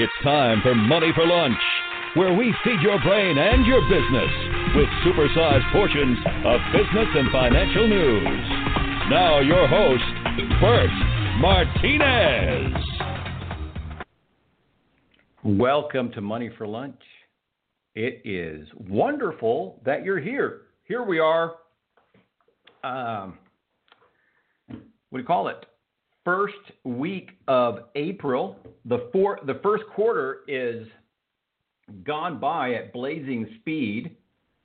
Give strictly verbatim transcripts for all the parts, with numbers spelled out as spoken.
It's time for Money for Lunch, where we feed your brain and your business with supersized portions of business and financial news. Now your host, Bert Martinez. Welcome to Money for Lunch. It is wonderful that you're here. Here we are. Um, what do you call it? First week of April. The four, the first quarter is gone by at blazing speed,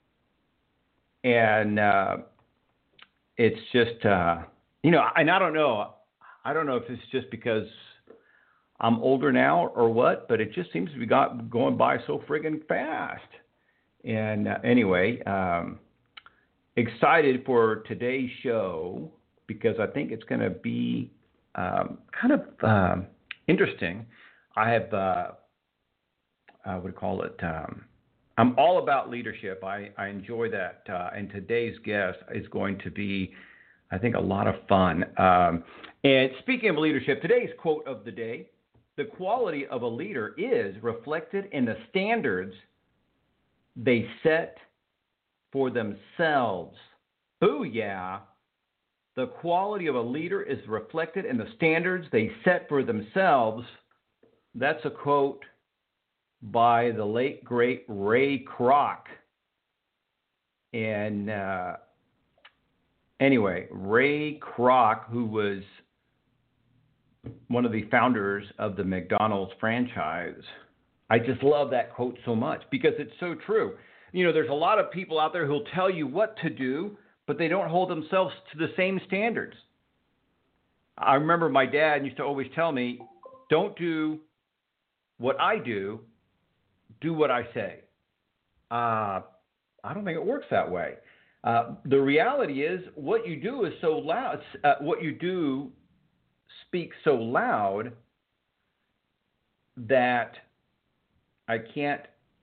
and uh, it's just uh, you know, and I don't know, I don't know if it's just because I'm older now or what, but it just seems to be got, going by so friggin' fast. And uh, anyway, um, excited for today's show because I think it's going to be um, kind of um, interesting. I have, uh, uh, what do you call it? Um, I'm all about leadership. I, I enjoy that. Uh, and today's guest is going to be, I think, a lot of fun. Um, and speaking of leadership, today's quote of the day: the quality of a leader is reflected in the standards they set for themselves. Booyah! The quality of a leader is reflected in the standards they set for themselves. That's a quote by the late, great Ray Kroc. And uh, anyway, Ray Kroc, who was one of the founders of the McDonald's franchise. I just love that quote so much because it's so true. You know, there's a lot of people out there who'll tell you what to do, but they don't hold themselves to the same standards. I remember my dad used to always tell me, don't do what I do, do what I say. Uh, I don't think it works that way. Uh, the reality is what you do is so loud. Uh, what you do speak so loud that I can't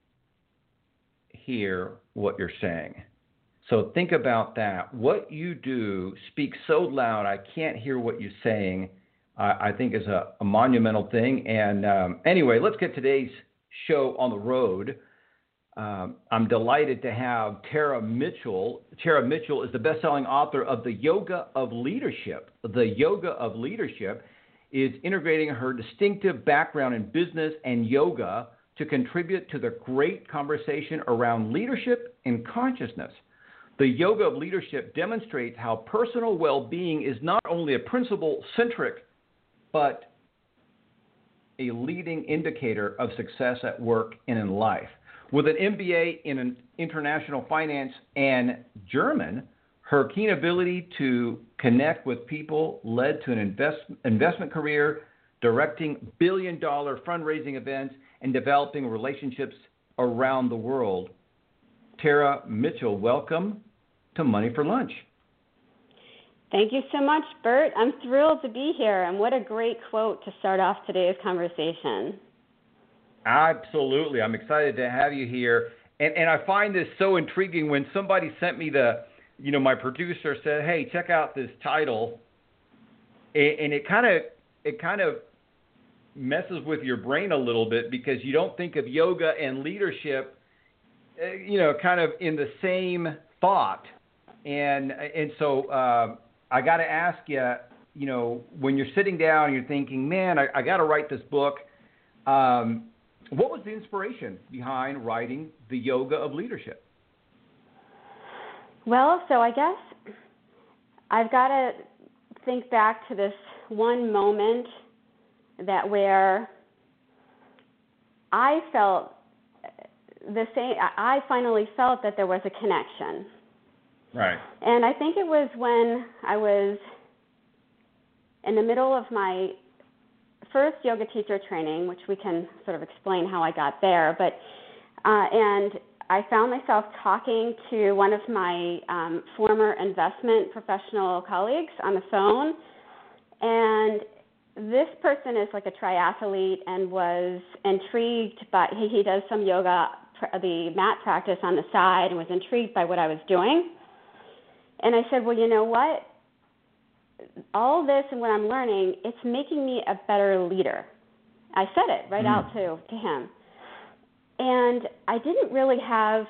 hear what you're saying. So think about that. What you do speaks so loud I can't hear what you're saying, uh, I think is a, a monumental thing. And um, anyway, let's get today's show on the road. Um, I'm delighted to have Tara Mitchell. Tara Mitchell is the best-selling author of The Yoga of Leadership. The Yoga of Leadership is integrating her distinctive background in business and yoga to contribute to the great conversation around leadership and consciousness. The Yoga of Leadership demonstrates how personal well-being is not only a principle-centric, but a leading indicator of success at work and in life. With an M B A in international finance and German, her keen ability to connect with people led to an invest, investment career, directing billion-dollar fundraising events, and developing relationships around the world. Tara Mitchell, welcome to Money for Lunch. Thank you so much, Bert. I'm thrilled to be here, and what a great quote to start off today's conversation. Absolutely. I'm excited to have you here. And and I find this so intriguing when somebody sent me the, you know, my producer said, hey, check out this title. And it kind of it kind of messes with your brain a little bit because you don't think of yoga and leadership, you know, kind of in the same thought. And and so uh, I got to ask you, you know, when you're sitting down and you're thinking, man, I, I got to write this book. Um, what was the inspiration behind writing The Yoga of Leadership? Well, so I guess I've got to think back to this one moment that where I felt the same. I finally felt that there was a connection. Right. And I think it was when I was in the middle of my first yoga teacher training, which we can sort of explain how I got there, but uh, and I found myself talking to one of my um, former investment professional colleagues on the phone, and this person is like a triathlete and was intrigued by, he, he does some yoga, the mat practice on the side, and was intrigued by what I was doing. And I said, well, you know what? All this and what I'm learning, it's making me a better leader. I said it right mm. out to, to him. And I didn't really have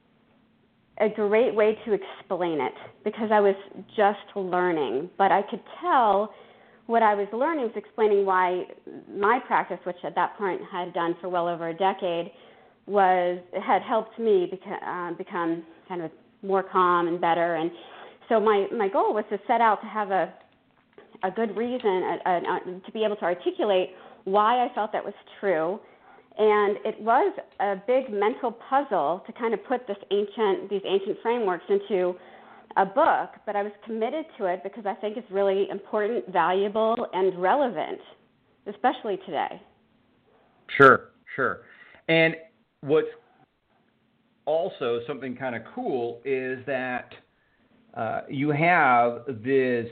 a great way to explain it because I was just learning. But I could tell what I was learning was explaining why my practice, which at that point I had done for well over a decade, was had helped me beca- uh, become kind of more calm and better. And so my, my goal was to set out to have a a good reason a, a, a, to be able to articulate why I felt that was true. And it was a big mental puzzle to kind of put this ancient these ancient frameworks into a book, but I was committed to it because I think it's really important, valuable, and relevant, especially today. Sure, sure. And what's also something kind of cool is that uh, you have this,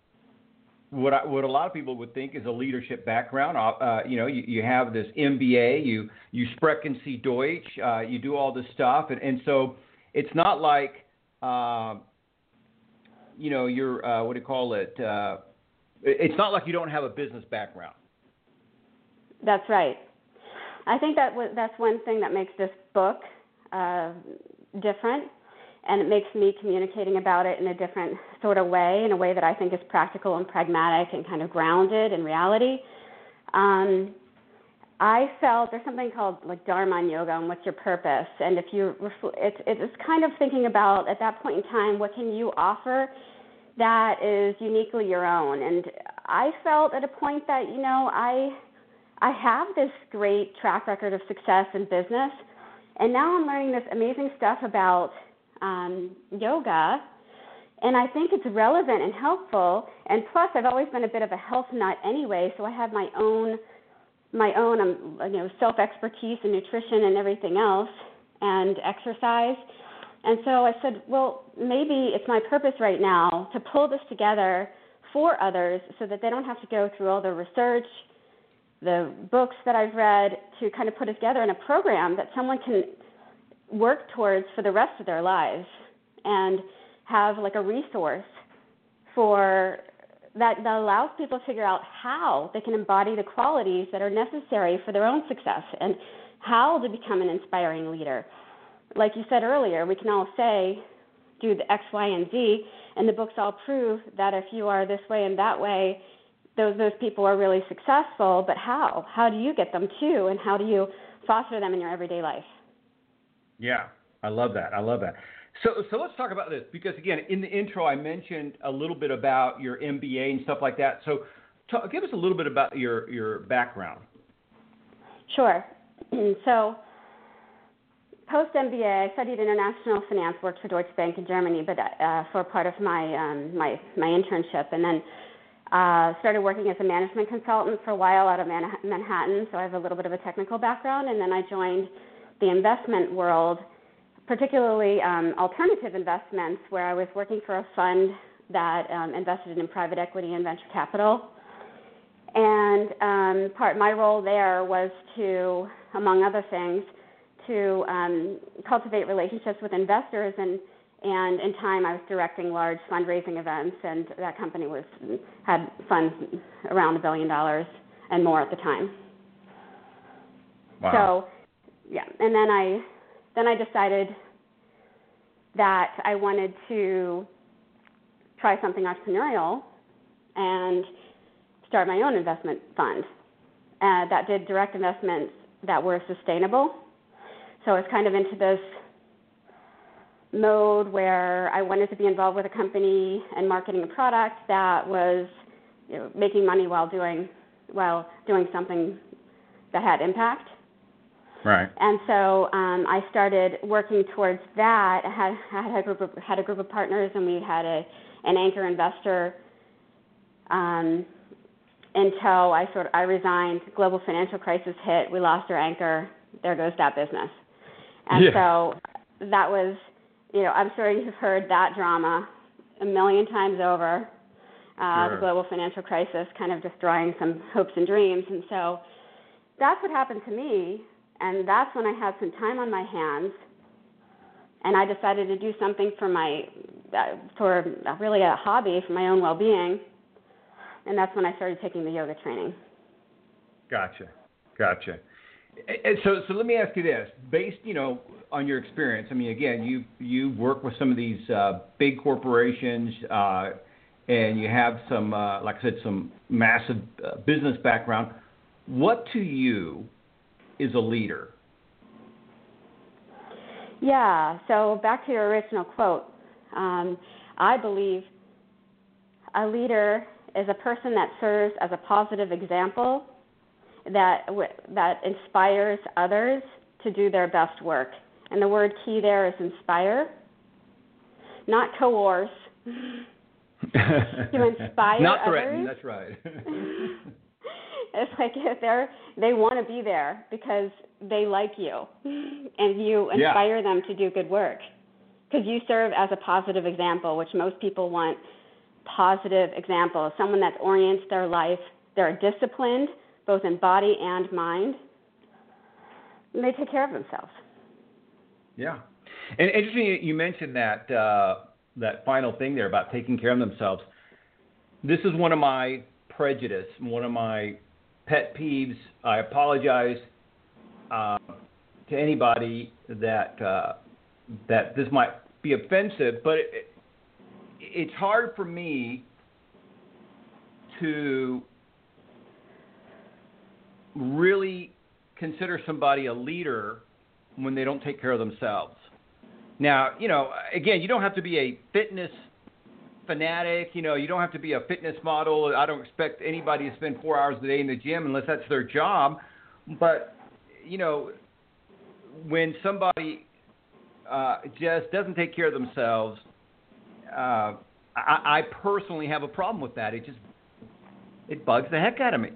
what I, what a lot of people would think is a leadership background. Uh, you know, you, you have this M B A, you you sprechen Sie Deutsch, uh, you do all this stuff, and, and so it's not like, uh, you know, you're, uh, what do you call it, uh, it's not like you don't have a business background. That's right. I think that w- that's one thing that makes this book uh, different, and it makes me communicating about it in a different sort of way, in a way that I think is practical and pragmatic and kind of grounded in reality. Um, I felt there's something called like Dharma in yoga, and what's your purpose? And if you, refl- it's it's kind of thinking about at that point in time, what can you offer that is uniquely your own? And I felt at a point that, you know, I I have this great track record of success in business, and now I'm learning this amazing stuff about um, yoga, and I think it's relevant and helpful. And plus, I've always been a bit of a health nut anyway, so I have my own my own um, you know self-expertise in nutrition and everything else, and exercise. And so I said, well, maybe it's my purpose right now to pull this together for others so that they don't have to go through all the research, the books that I've read, to kind of put it together in a program that someone can work towards for the rest of their lives and have like a resource for that, that allows people to figure out how they can embody the qualities that are necessary for their own success and how to become an inspiring leader. Like you said earlier, we can all say, do the X, Y, and Z, and the books all prove that if you are this way and that way, those those people are really successful, but how? How do you get them to, and how do you foster them in your everyday life? Yeah, I love that. I love that. So so let's talk about this, because, again, in the intro I mentioned a little bit about your M B A and stuff like that. So talk, give us a little bit about your, your background. Sure. So post-M B A, I studied international finance, worked for Deutsche Bank in Germany, but uh, for part of my, um, my, my internship, and then uh, started working as a management consultant for a while out of Man- Manhattan, so I have a little bit of a technical background, and then I joined the investment world, particularly um, alternative investments, where I was working for a fund that um, invested in private equity and venture capital. And um, part my role there was to, among other things, to um, cultivate relationships with investors, and and in time I was directing large fundraising events, and that company was had funds around a billion dollars and more at the time. Wow. So, yeah, and then I then I decided that I wanted to try something entrepreneurial and start my own investment fund uh, that did direct investments that were sustainable. So I was kind of into this mode where I wanted to be involved with a company and marketing a product that was, you know, making money while doing while doing something that had impact. Right. And so um, I started working towards that. I had, I had a group of had a group of partners, and we had a an anchor investor. Um, until I sort of I resigned, global financial crisis hit. We lost our anchor. There goes that business. And yeah. so that was, you know, I'm sure you've heard that drama a million times over, uh, sure. the global financial crisis kind of destroying some hopes and dreams. And so that's what happened to me, and that's when I had some time on my hands, and I decided to do something for my, uh, for really a hobby, for my own well-being, and that's when I started taking the yoga training. Gotcha. Gotcha. And so, so let me ask you this: based, you know, on your experience, I mean, again, you you work with some of these uh, big corporations, uh, and you have some, uh, like I said, some massive uh, business background. What to you is a leader? Yeah. So back to your original quote, um, I believe a leader is a person that serves as a positive example that that inspires others to do their best work. And the word key there is inspire, not coerce. To inspire not threaten, others. that's right. It's like if they're they want to be there because they like you, and you inspire yeah. them to do good work because you serve as a positive example, which most people want. Positive example, someone that orients their life. They're disciplined, both in body and mind, and they take care of themselves. Yeah. And interesting you mentioned that uh, that final thing there about taking care of themselves. This is one of my prejudice, one of my pet peeves. I apologize uh, to anybody that uh, that this might be offensive, but it, it, it's hard for me to really consider somebody a leader when they don't take care of themselves. Now, you know, again, you don't have to be a fitness fanatic. You know, you don't have to be a fitness model. I don't expect anybody to spend four hours a day in the gym unless that's their job. But, you know, when somebody uh, just doesn't take care of themselves, uh, I, I personally have a problem with that. It just, it bugs the heck out of me.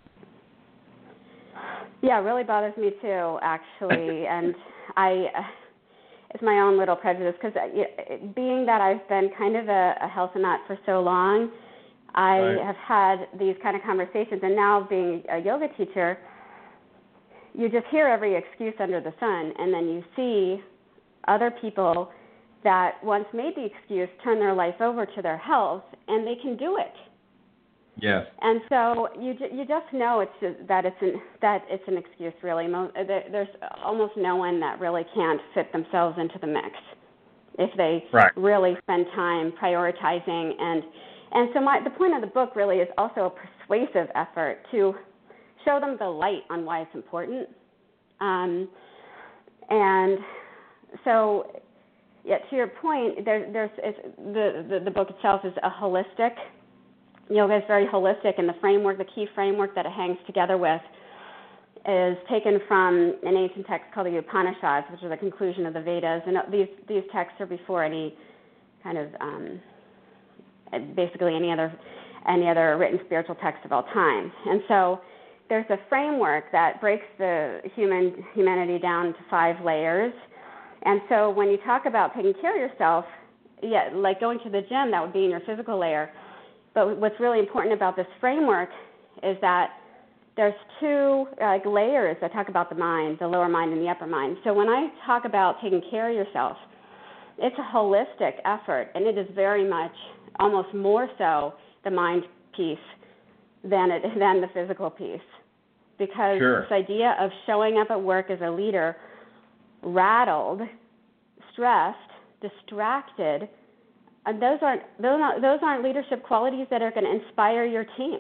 Yeah, it really bothers me too, actually, and I, uh, it's my own little prejudice because uh, being that I've been kind of a, a health nut for so long, I right. have had these kind of conversations, and now being a yoga teacher, you just hear every excuse under the sun, and then you see other people that once made the excuse turn their life over to their health, and they can do it. Yes. And so you you just know it's just, that it's an that it's an excuse really. There's almost no one that really can't fit themselves into the mix if they right. really spend time prioritizing and and so my the point of the book really is also a persuasive effort to show them the light on why it's important. Um, and so yeah, to your point, there, there's it's, the, the the book itself is a holistic. Yoga is very holistic, and the framework, the key framework that it hangs together with is taken from an ancient text called the Upanishads, which are the conclusion of the Vedas. And these these texts are before any kind of um, basically any other any other written spiritual text of all time. And so there's a framework that breaks the human humanity down to five layers. And so when you talk about taking care of yourself, yeah, like going to the gym, that would be in your physical layer. But what's really important about this framework is that there's two like layers that talk about the mind, the lower mind and the upper mind. So when I talk about taking care of yourself, it's a holistic effort, and it is very much, almost more so, the mind piece than it than the physical piece. Because sure. this idea of showing up at work as a leader, rattled, stressed, distracted, and those aren't those aren't those aren't leadership qualities that are going to inspire your team.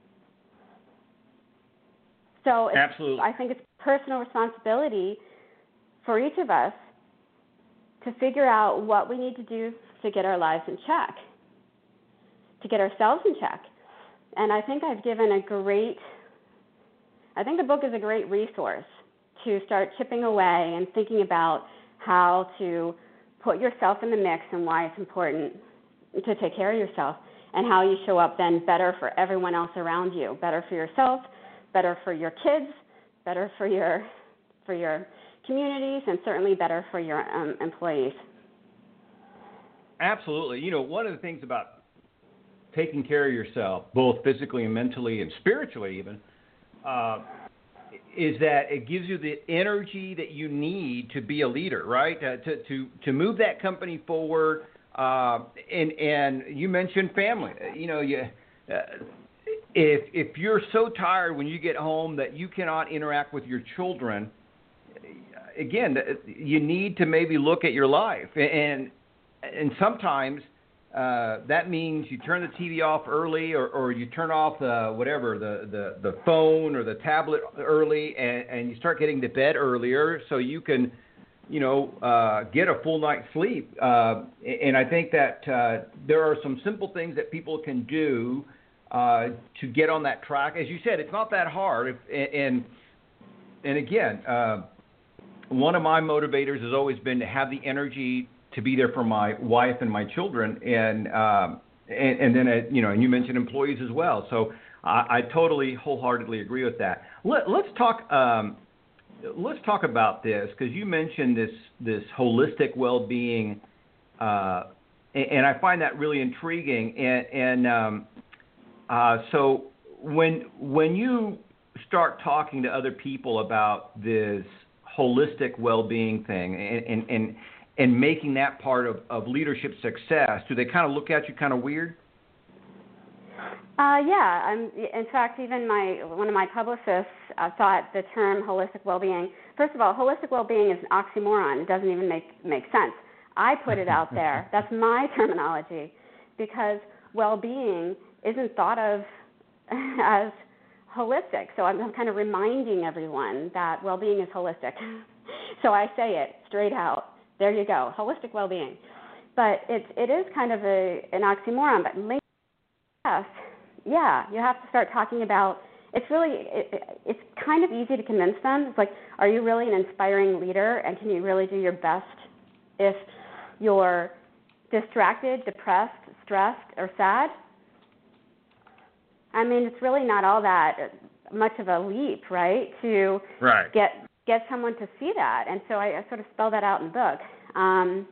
So it's, absolutely, I think it's personal responsibility for each of us to figure out what we need to do to get our lives in check, to get ourselves in check. And I think I've given a great, I think the book is a great resource to start chipping away and thinking about how to put yourself in the mix and why it's important to take care of yourself and how you show up then better for everyone else around you, better for yourself, better for your kids, better for your for your communities, and certainly better for your um, employees. Absolutely. You know, one of the things about taking care of yourself, both physically and mentally and spiritually even, uh, is that it gives you the energy that you need to be a leader, right? Uh, to, to to move that company forward. Uh, and and you mentioned family. You know, you uh, if if you're so tired when you get home that you cannot interact with your children, again, you need to maybe look at your life. And and sometimes uh, that means you turn the T V off early, or, or you turn off the whatever, the, the, the phone or the tablet early, and, and you start getting to bed earlier so you can, you know, uh, get a full night's sleep. Uh, and I think that uh, there are some simple things that people can do uh, to get on that track. As you said, it's not that hard. If, and and again, uh, one of my motivators has always been to have the energy to be there for my wife and my children, and um, and, and then uh, you know, and you mentioned employees as well. So I, I totally wholeheartedly agree with that. Let, let's talk. Um, let's talk about this, because you mentioned this this holistic well-being, uh, and, and I find that really intriguing. And, and um, uh, so when when you start talking to other people about this holistic well-being thing, and and, and and making that part of, of leadership success, do they kind of look at you kind of weird? Uh, yeah. I'm, in fact, even my one of my publicists uh, thought the term holistic well-being, first of all, holistic well-being is an oxymoron. It doesn't even make, make sense. I put it out there. That's my terminology, because well-being isn't thought of as holistic. So I'm, I'm kind of reminding everyone that well-being is holistic. So I say it straight out. There you go, holistic well-being. But it's, it is kind of a, an oxymoron. But yes, yeah, you have to start talking about, it's really, it, it's kind of easy to convince them. It's like, are you really an inspiring leader, and can you really do your best if you're distracted, depressed, stressed, or sad? I mean, it's really not all that much of a leap, right, to right. get get someone to see that. And so I, I sort of spell that out in the book, um,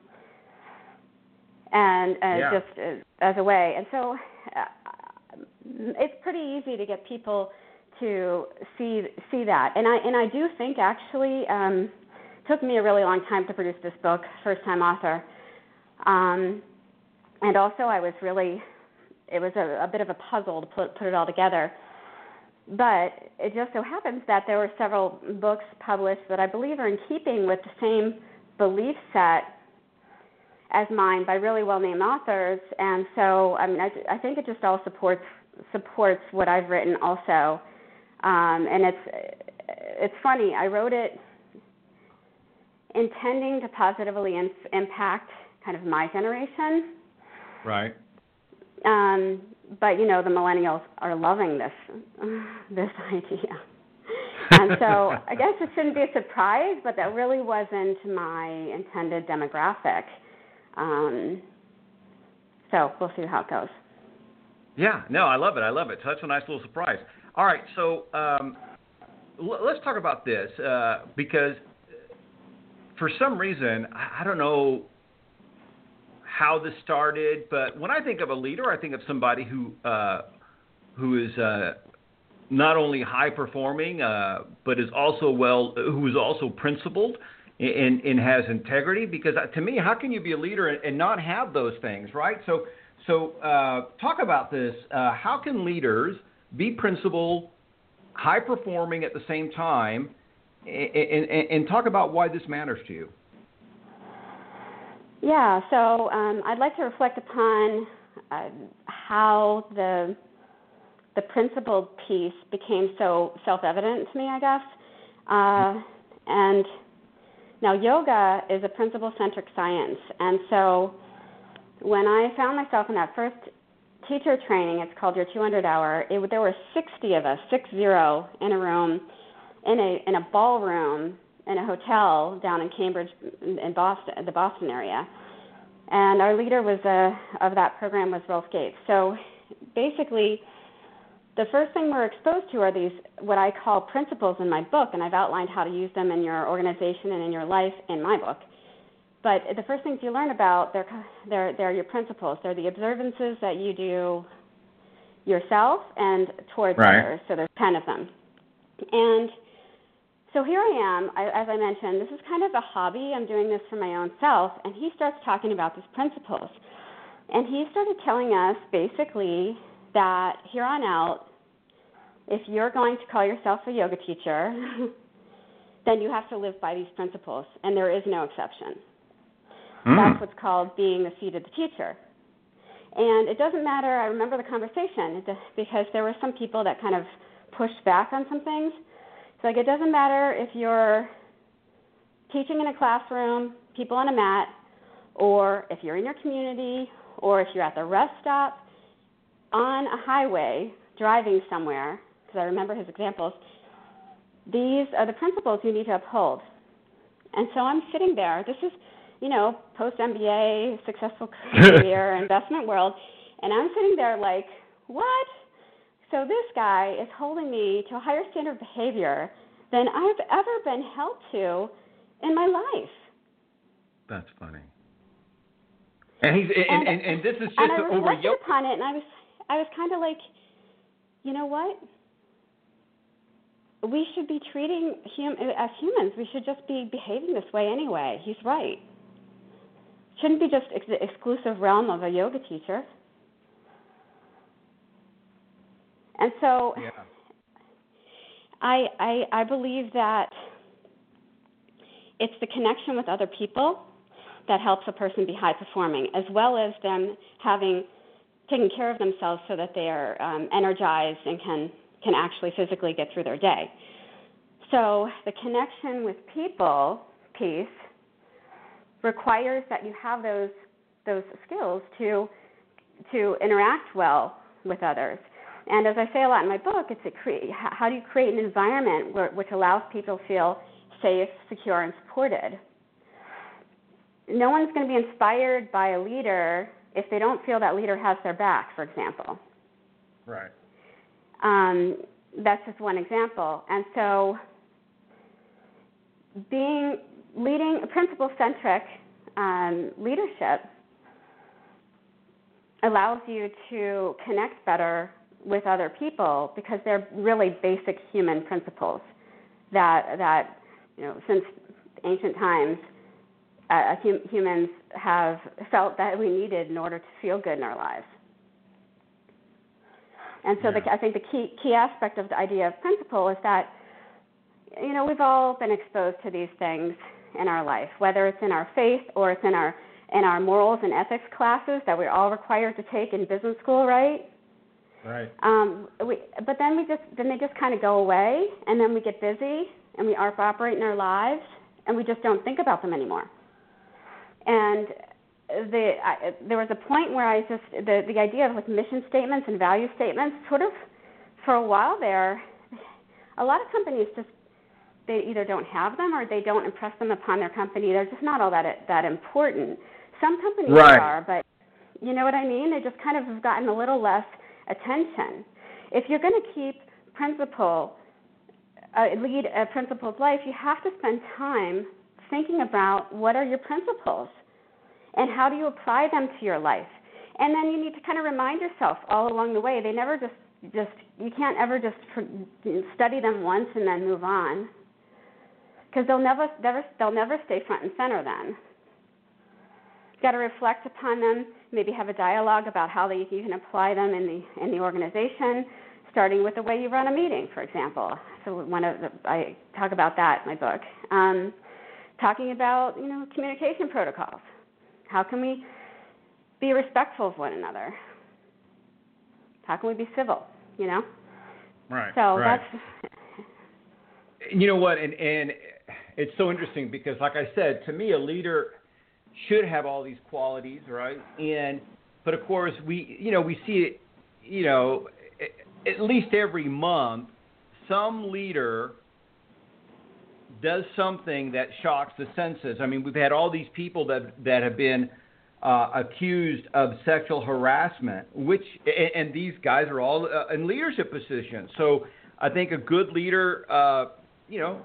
and uh, yeah. just uh, as a way. And so uh, it's pretty easy to get people to see see that. And I and I do think actually um, it took me a really long time to produce this book, first time author, um, and also I was really it was a, a bit of a puzzle to put put it all together. But it just so happens that there were several books published that I believe are in keeping with the same belief set as mine by really well-named authors. And so, I mean, I, I think it just all supports supports what I've written also. Um, and it's it's funny. I wrote it intending to positively in, impact kind of my generation. Right. Um, but, you know, the millennials are loving this this idea. And so I guess it shouldn't be a surprise, but that really wasn't my intended demographic. Um, so we'll see how it goes. Yeah, no, I love it. I love it. So that's a nice little surprise. All right, so um, l- let's talk about this, uh, because for some reason, I, I don't know how this started, but when I think of a leader, I think of somebody who uh, who is uh, not only high performing, uh, but is also well, who is also principled and, and has integrity. Because to me, how can you be a leader and, and not have those things, right? So, so uh, talk about this. Uh, how can leaders be principled, high performing at the same time, and, and, and talk about why this matters to you? Yeah, so um, I'd like to reflect upon uh, how the the principled piece became so self-evident to me, I guess. Uh, and now yoga is a principle-centric science, and so when I found myself in that first teacher training, it's called your two hundred hour, it, there were sixty of us, six zero, in a room, in a in a ballroom, in a hotel down in Cambridge, in Boston, the Boston area. And our leader was uh, of that program was Rolf Gates. So basically, the first thing we're exposed to are these, what I call principles in my book, and I've outlined how to use them in your organization and in your life in my book. But the first things you learn about, they're, they're, they're your principles. They're the observances that you do yourself and towards right. others. So there's ten of them. And so here I am, I, as I mentioned, this is kind of a hobby. I'm doing this for my own self, and he starts talking about these principles. And he started telling us basically that here on out, if you're going to call yourself a yoga teacher, then you have to live by these principles, and there is no exception. Mm. That's what's called being the seat of the teacher. And it doesn't matter, I remember the conversation, because there were some people that kind of pushed back on some things. It's like, it doesn't matter if you're teaching in a classroom, people on a mat, or if you're in your community, or if you're at the rest stop, on a highway, driving somewhere, because I remember his examples, these are the principles you need to uphold. And so I'm sitting there. This is, you know, post-M B A, successful career, investment world, and I'm sitting there like, what? So this guy is holding me to a higher standard of behavior than I've ever been held to in my life. That's funny. And he's and, and, and, and this is just and I over reflected yoga. upon it, and I was I was kind of like, you know what? We should be treating hum, as humans. We should just be behaving this way anyway. He's right. Shouldn't be just ex- the exclusive realm of a yoga teacher. And so, yeah. I, I I believe that it's the connection with other people that helps a person be high performing, as well as them having taken care of themselves so that they are um, energized and can, can actually physically get through their day. So the connection with people piece requires that you have those those skills to to interact well with others. And as I say a lot in my book, it's a cre- how do you create an environment where, which allows people to feel safe, secure, and supported. No one's going to be inspired by a leader if they don't feel that leader has their back, for example. Right. Um, that's just one example. And so being leading a principle-centric um, leadership allows you to connect better with other people because they're really basic human principles that, that you know, since ancient times, uh, hum- humans have felt that we needed in order to feel good in our lives. And so yeah. the, I think the key key aspect of the idea of principle is that, you know, we've all been exposed to these things in our life, whether it's in our faith or it's in our in our morals and ethics classes that we're all required to take in business school, right? Right. Um, we, but then we just then they just kind of go away, and then we get busy and we are operating our lives, and we just don't think about them anymore. And the I, there was a point where I just the the idea of like mission statements and value statements sort of for a while there, a lot of companies just they either don't have them or they don't impress them upon their company. They're just not all that that important. Some companies right. are, but you know what I mean? They just kind of have gotten a little less attention. If you're going to keep principle, uh, lead a principled life, you have to spend time thinking about what are your principles and how do you apply them to your life. And then you need to kind of remind yourself all along the way. They never just, just you can't ever just study them once and then move on, because they'll never, never, they'll never stay front and center then. You've got to reflect upon them, maybe have a dialogue about how they, you can apply them in the in the organization, starting with the way you run a meeting, for example. So one of the, I talk about that in my book. Um, talking about, you know, communication protocols. How can we be respectful of one another? How can we be civil, you know? Right, So right. that's... You know what, and, and it's so interesting because, like I said, to me, a leader should have all these qualities, right? And but of course, we you know we see it, you know, at least every month, some leader does something that shocks the senses. I mean, we've had all these people that that have been uh, accused of sexual harassment, which and, and these guys are all uh, in leadership positions. So I think a good leader, uh, you know,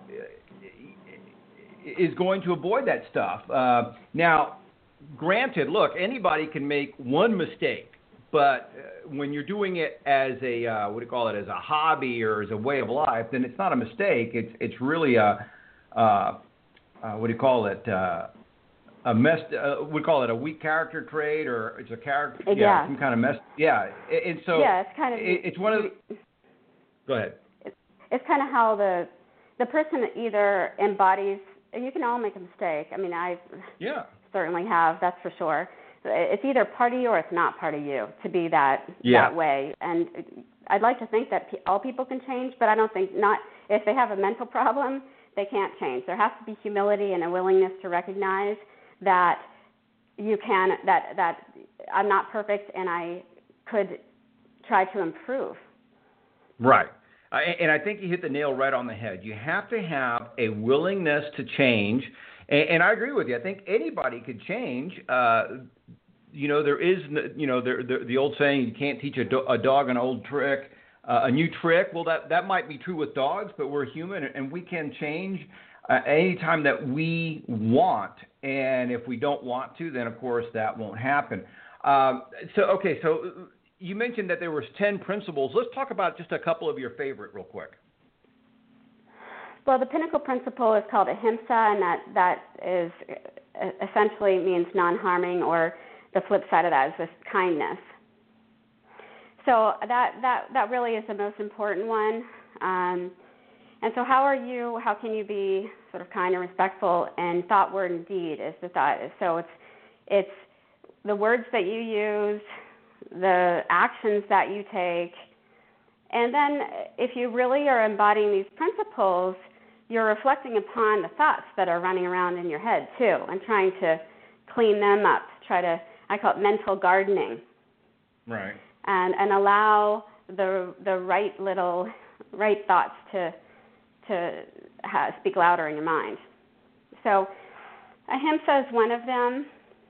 is going to avoid that stuff. Uh, now, granted, look, anybody can make one mistake, but uh, when you're doing it as a uh, what do you call it, as a hobby or as a way of life, then it's not a mistake. It's it's really a uh, uh, what do you call it? Uh, a mess. Uh, we call it a weak character trait, or it's a character. Yeah. yeah some kind of mess. Yeah, and so yeah, it's kind of it, it's one of. The, Go ahead. It's, it's kind of how the the person either embodies. You can all make a mistake. I mean, I yeah. certainly have. That's for sure. It's either part of you or it's not part of you to be that yeah. that way. And I'd like to think that all people can change, but I don't think not. If they have a mental problem, they can't change. There has to be humility and a willingness to recognize that you can. That that I'm not perfect, and I could try to improve. Right. Uh, and I think you hit the nail right on the head. You have to have a willingness to change. And, and I agree with you. I think anybody could change. Uh, you know, there is, you know, there, there, the old saying, you can't teach a, do- a dog an old trick, uh, a new trick. Well, that, that might be true with dogs, but we're human and we can change uh, anytime that we want. And if we don't want to, then, of course, that won't happen. Um, so, okay, so you mentioned that there was ten principles. Let's talk about just a couple of your favorite real quick. Well, the pinnacle principle is called ahimsa, and that, that is essentially means non-harming, or the flip side of that is this kindness. So that, that, that really is the most important one. Um, and so how are you, how can you be sort of kind and respectful in thought, word, and deed is the thought. So it's, it's the words that you use, the actions that you take, and then if you really are embodying these principles, you're reflecting upon the thoughts that are running around in your head too, and trying to clean them up. Try to, I call it mental gardening. Right. And and allow the the right little right thoughts to to have, speak louder in your mind. So, ahimsa is one of them.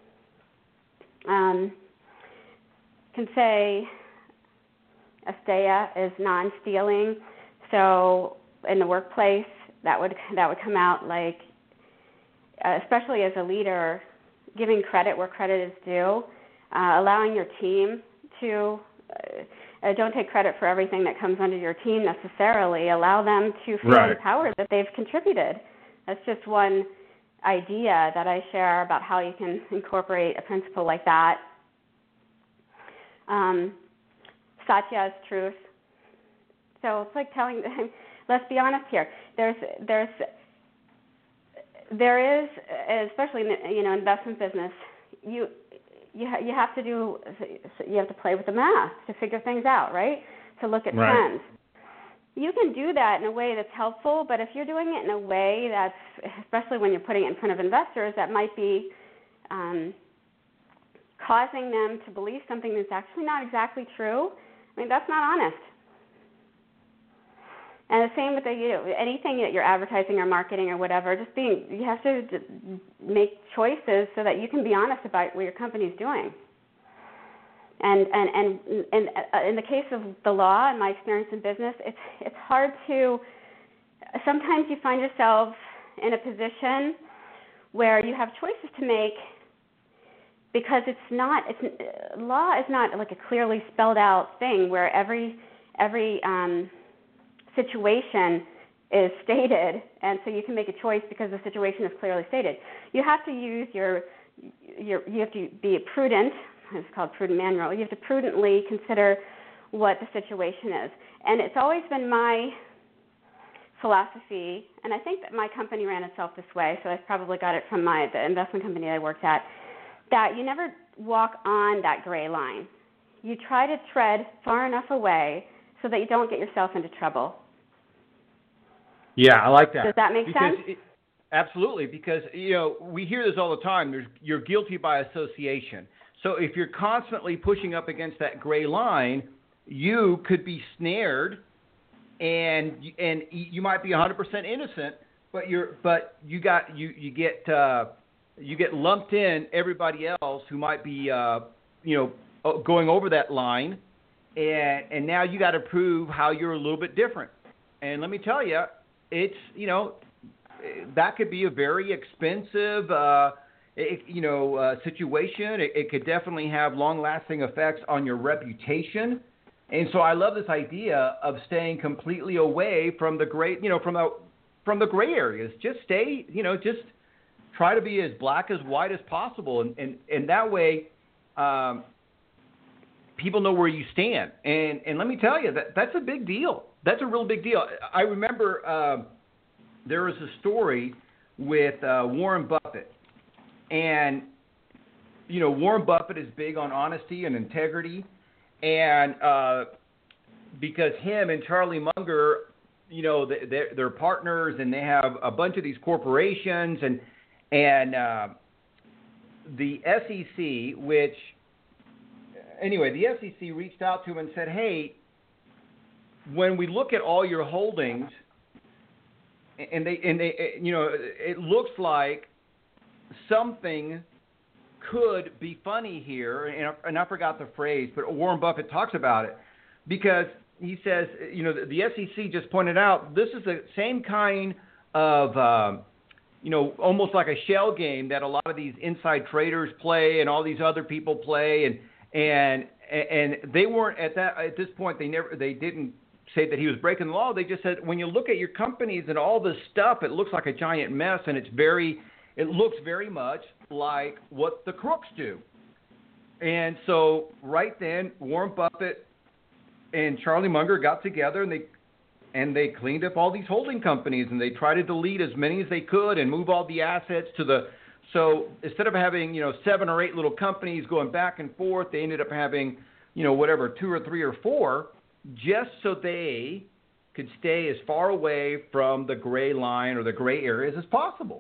Um, can say asteya is non-stealing. So in the workplace, that would that would come out like, uh, especially as a leader, giving credit where credit is due, uh, allowing your team to uh, don't take credit for everything that comes under your team necessarily. Allow them to feel right. empowered that they've contributed. That's just one idea that I share about how you can incorporate a principle like that. Um, Satya is truth. So it's like telling. Let's be honest here. There's, there's, there is, especially in the, you know, investment business. You, you, ha- you have to do. You have to play with the math to figure things out, right? To look at right. trends. You can do that in a way that's helpful, but if you're doing it in a way that's, especially when you're putting it in front of investors, that might be um, causing them to believe something that's actually not exactly true. I mean, that's not honest. And the same with the, you know, anything that you're advertising or marketing or whatever, just being, you have to d- make choices so that you can be honest about what your company's doing. And and and, and uh, in the case of the law, and my experience in business, it's it's hard to, sometimes you find yourself in a position where you have choices to make because it's not, it's, law is not like a clearly spelled out thing where every, every um, situation is stated, and so you can make a choice because the situation is clearly stated. You have to use your, your you have to be prudent. It's called prudent manual. You have to prudently consider what the situation is. And it's always been my philosophy, and I think that my company ran itself this way, so I probably got it from my the investment company I worked at, that you never walk on that gray line. You try to tread far enough away so that you don't get yourself into trouble. Yeah, I like that. Does that make because sense? It, absolutely, because, you know, we hear this all the time. There's, you're guilty by association. So if you're constantly pushing up against that gray line, you could be snared, and and you might be one hundred percent innocent, but you're but you got you you get uh, you get lumped in everybody else who might be uh, you know going over that line, and and now you got to prove how you're a little bit different. And let me tell you, it's you know that could be a very expensive. Uh, It, you know, uh, situation. It, it could definitely have long-lasting effects on your reputation, and so I love this idea of staying completely away from the gray, you know, from the from the gray areas. Just stay, you know, just try to be as black as white as possible, and and, and that way, um, people know where you stand. And and let me tell you that that's a big deal that's a real big deal. I remember uh, there was a story with uh, Warren Buffett, and you know Warren Buffett is big on honesty and integrity, and uh, because him and Charlie Munger, you know, they're, they're partners, and they have a bunch of these corporations, and and uh, the S E C, which anyway, the S E C reached out to him and said, hey, when we look at all your holdings, and they, and they, you know, it looks like something could be funny here, and I, and I forgot the phrase, but Warren Buffett talks about it, because he says, you know, the, the S E C just pointed out this is the same kind of, um, you know, almost like a shell game that a lot of these inside traders play and all these other people play, and and and they weren't at that at this point. They never they didn't say that he was breaking the law. They just said when you look at your companies and all this stuff, it looks like a giant mess, and it's very it looks very much like what the crooks do. And so right then, Warren Buffett and Charlie Munger got together, and they and they cleaned up all these holding companies, and they tried to delete as many as they could and move all the assets to the. So instead of having, you know, seven or eight little companies going back and forth, they ended up having, you know, whatever, two or three or four, just so they could stay as far away from the gray line or the gray areas as possible.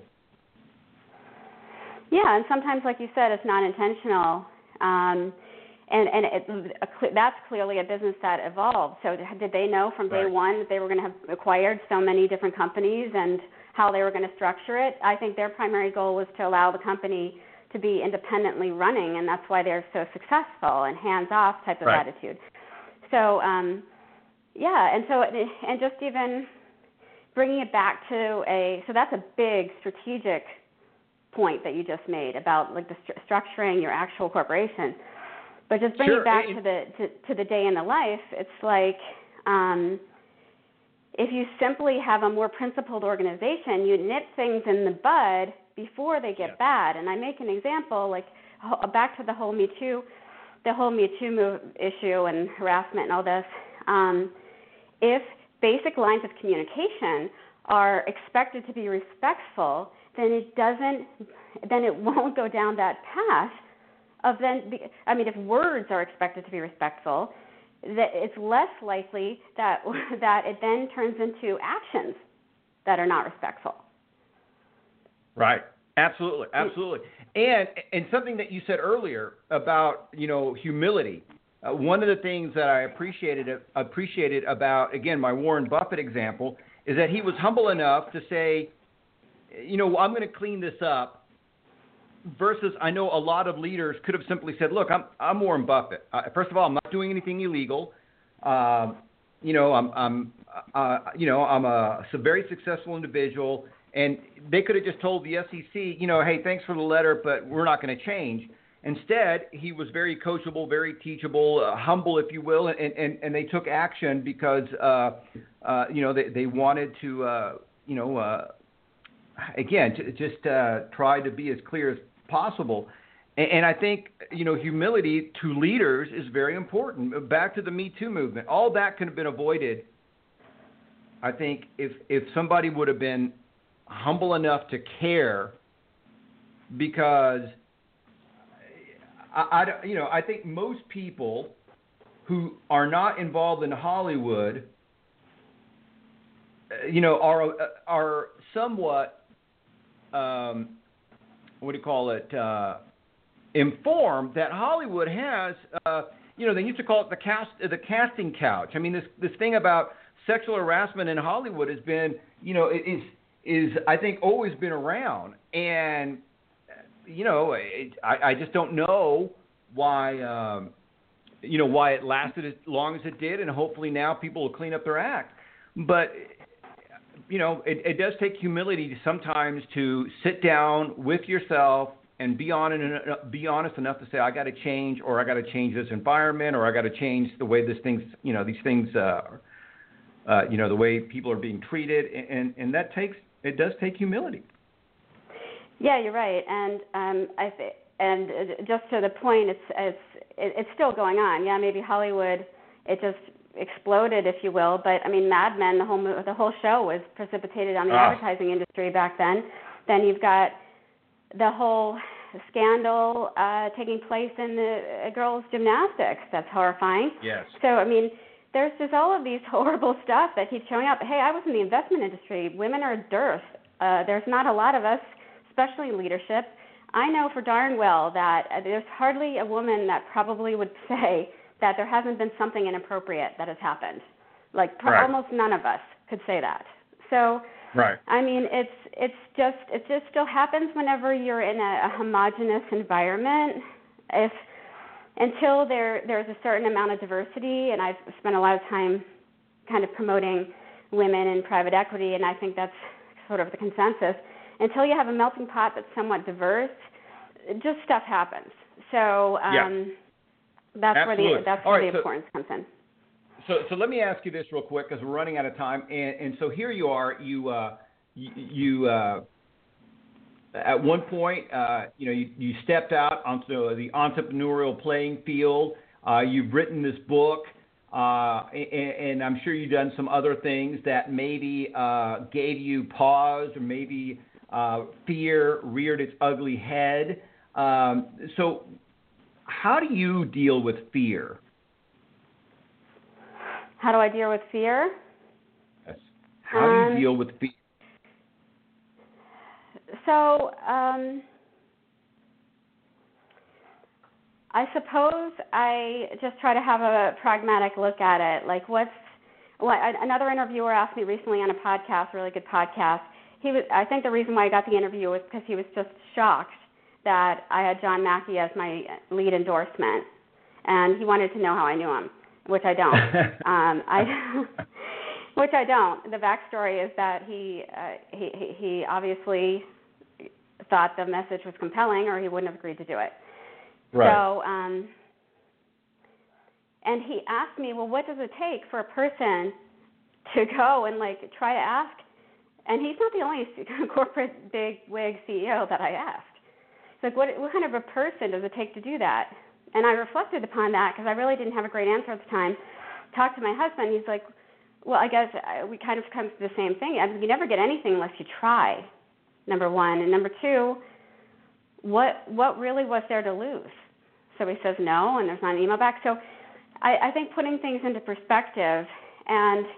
Yeah, and sometimes, like you said, it's not intentional. Um, and and it, a, that's clearly a business that evolved. So did they know from day right. one that they were going to have acquired so many different companies and how they were going to structure it? I think their primary goal was to allow the company to be independently running, and that's why they're so successful and hands-off type of right. attitude. So, um, yeah, and so and just even bringing it back to a – so that's a big strategic point that you just made about like the st- structuring your actual corporation. But just bringing sure. it back it, to the to, to the day in the life, it's like um, if you simply have a more principled organization, you nip things in the bud before they get yeah. bad. And I make an example, like back to the whole Me Too, the whole Me Too move issue and harassment and all this. Um, if basic lines of communication are expected to be respectful, then it doesn't, then it won't go down that path of then, I mean, if words are expected to be respectful, that it's less likely that that it then turns into actions that are not respectful. Right. Absolutely. Absolutely. And and something that you said earlier about, you know, humility. Uh, one of the things that I appreciated appreciated about, again, my Warren Buffett example is that he was humble enough to say, you know, I'm going to clean this up. Versus, I know a lot of leaders could have simply said, look, I'm I'm Warren Buffett. Uh, first of all, I'm not doing anything illegal. Uh, you know, I'm I'm uh, you know I'm a, a very successful individual, and they could have just told the S E C, you know, hey, thanks for the letter, but we're not going to change. Instead, he was very coachable, very teachable, uh, humble, if you will, and, and, and they took action because uh, uh, you know they they wanted to uh, you know uh, again to, just uh, try to be as clear as possible. And, and I think, you know, humility to leaders is very important. Back to the Me Too movement, all that could have been avoided, I think, if, if somebody would have been humble enough to care, because I, I, you know, I think most people who are not involved in Hollywood, you know, are are somewhat um, what do you call it, uh, informed that Hollywood has, uh, you know, they used to call it the cast, the casting couch. I mean, this this thing about sexual harassment in Hollywood has been, you know, it is is I think always been around, and you know, it, I, I just don't know why, um, you know, why it lasted as long as it did, and hopefully now people will clean up their act, but. You know, it, it does take humility sometimes to sit down with yourself and be honest, be honest enough to say, I got to change, or I got to change this environment, or I got to change the way this things, you know, these things, uh, uh, you know, the way people are being treated, and, and that takes, it does take humility. Yeah, you're right, and um, I th- and just to the point, it's it's it's still going on. Yeah, maybe Hollywood, it just exploded, if you will. But I mean, Mad Men, the whole the whole show was precipitated on the Ah. advertising industry back then. Then you've got the whole scandal uh, taking place in the uh, girls' gymnastics. That's horrifying. Yes. So I mean, there's just all of these horrible stuff that keeps showing up. Hey, I was in the investment industry. Women are a dearth. Uh, there's not a lot of us, especially in leadership. I know for darn well that uh, there's hardly a woman that probably would say that there hasn't been something inappropriate that has happened. Like pro- Right. almost none of us could say that. So, Right. I mean, it's it's just it just still happens whenever you're in a, a homogenous environment. If until there there's a certain amount of diversity, and I've spent a lot of time kind of promoting women in private equity, and I think that's sort of the consensus. Until you have a melting pot that's somewhat diverse, just stuff happens. So um, Yeah. that's Absolutely. where the that's All where right, the so- importance comes in. So, so let me ask you this real quick because we're running out of time. And, and so here you are. You, uh, you, you uh, at one point, uh, you know, you, you stepped out onto the entrepreneurial playing field. Uh, you've written this book, uh, and, and I'm sure you've done some other things that maybe uh, gave you pause, or maybe uh, fear reared its ugly head. Um, so, how do you deal with fear? How do I deal with fear? Yes. How do Um, you deal with fear? So um, I suppose I just try to have a pragmatic look at it. Like, what's well, another interviewer asked me recently on a podcast, a really good podcast. He was, I think the reason why I got the interview was because he was just shocked that I had John Mackey as my lead endorsement, and he wanted to know how I knew him, which I don't. um, I, which I don't. The backstory is that he, uh, he he he obviously thought the message was compelling, or he wouldn't have agreed to do it. Right. So, um, and he asked me, well, what does it take for a person to go and like try to ask? And he's not the only corporate big wig C E O that I asked. It's like, what what kind of a person does it take to do that? And I reflected upon that because I really didn't have a great answer at the time. Talked to my husband. He's like, well, I guess we kind of come to the same thing. I mean, you never get anything unless you try, number one. And number two, what what really was there to lose? So he says no, and there's not an email back. So I, I think putting things into perspective, and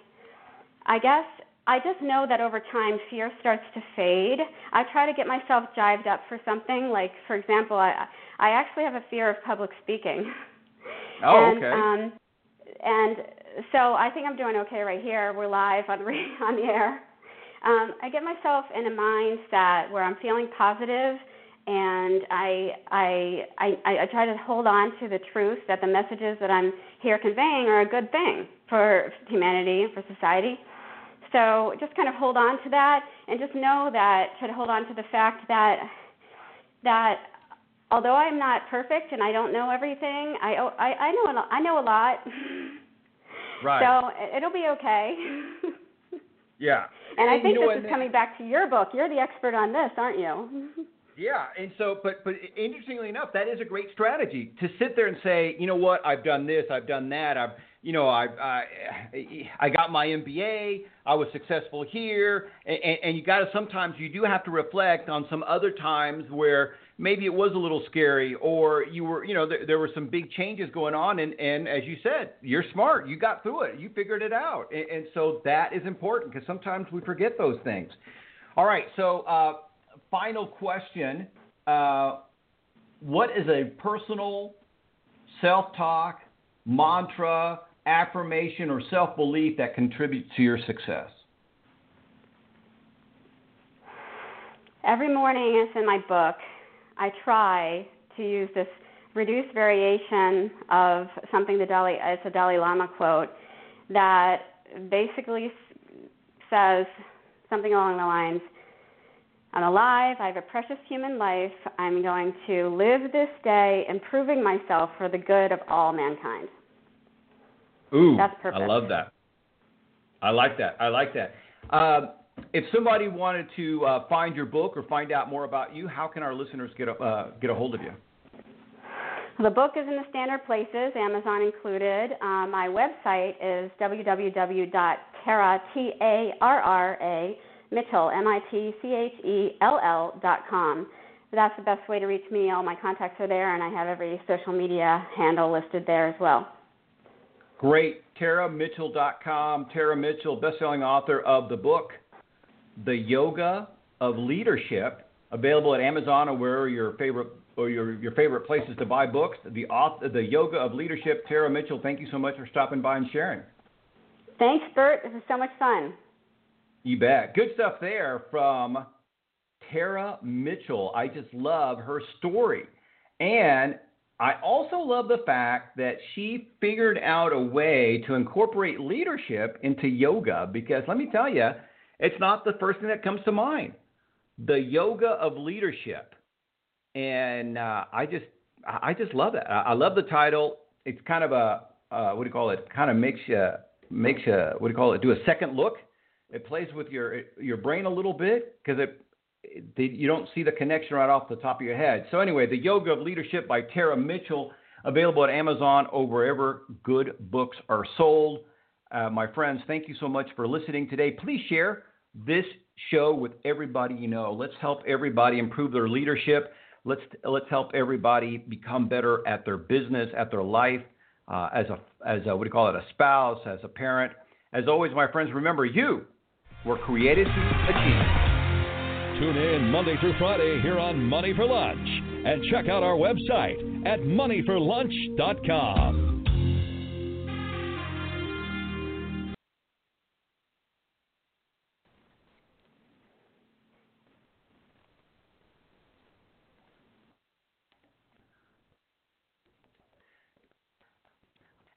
I guess I just know that over time fear starts to fade. I try to get myself jived up for something. Like, for example, I I actually have a fear of public speaking. Oh, and, okay. Um, and so I think I'm doing okay right here. We're live on, on the air. Um, I get myself in a mindset where I'm feeling positive, and I, I, I, I try to hold on to the truth that the messages that I'm here conveying are a good thing for humanity and for society. So just kind of hold on to that, and just know that, try to hold on to the fact that that although I'm not perfect and I don't know everything, I, I, I, know, a lot, I know a lot. Right. So it'll be okay. Yeah. And, and I think you know, this is coming back to your book. You're the expert on this, aren't you? Yeah, and so, but but interestingly enough, that is a great strategy to sit there and say, you know what, I've done this, I've done that, I've, you know, I I, I got my M B A, I was successful here, and, and you got to sometimes you do have to reflect on some other times where maybe it was a little scary, or you were, you know, there, there were some big changes going on, and, and as you said, you're smart, you got through it, you figured it out, and, and so that is important because sometimes we forget those things. All right, so. Uh, Final question, uh, what is a personal self-talk, mantra, affirmation, or self-belief that contributes to your success? Every morning, as in my book, I try to use this reduced variation of something the Dalai, it's a Dalai Lama quote, that basically says something along the lines, I'm alive, I have a precious human life, I'm going to live this day improving myself for the good of all mankind. Ooh, that's perfect. I love that. I like that. I like that. Uh, if somebody wanted to uh, find your book or find out more about you, how can our listeners get a, uh, get a hold of you? The book is in the standard places, Amazon included. Uh, my website is w w w dot tarra, T A R R A, Mitchell, M I T C H E L L dot com. That's the best way to reach me. All my contacts are there, and I have every social media handle listed there as well. Great. tarra mitchell dot com. Tarra Mitchell, best-selling author of the book, The Yoga of Leadership, available at Amazon or wherever your favorite or your, your favorite places to buy books. The author, The Yoga of Leadership, Tarra Mitchell, thank you so much for stopping by and sharing. Thanks, Bert. This was so much fun. You bet. Good stuff there from Tarra Mitchell. I just love her story. And I also love the fact that she figured out a way to incorporate leadership into yoga, because let me tell you, it's not the first thing that comes to mind. The Yoga of Leadership. And uh, I just I just love it. I love the title. It's kind of a, uh, what do you call it? Kind of makes you, makes you, what do you call it, do a second look. It plays with your your brain a little bit, because it, it you don't see the connection right off the top of your head. So anyway, The Yoga of Leadership by Tarra Mitchell, available at Amazon or wherever good books are sold. Uh, my friends, thank you so much for listening today. Please share this show with everybody you know. Let's help everybody improve their leadership. Let's let's help everybody become better at their business, at their life, uh, as a as a, what do you call it, a spouse, as a parent. As always, my friends, remember, you were created to achieve. Tune in Monday through Friday here on Money for Lunch, and check out our website at money for lunch dot com.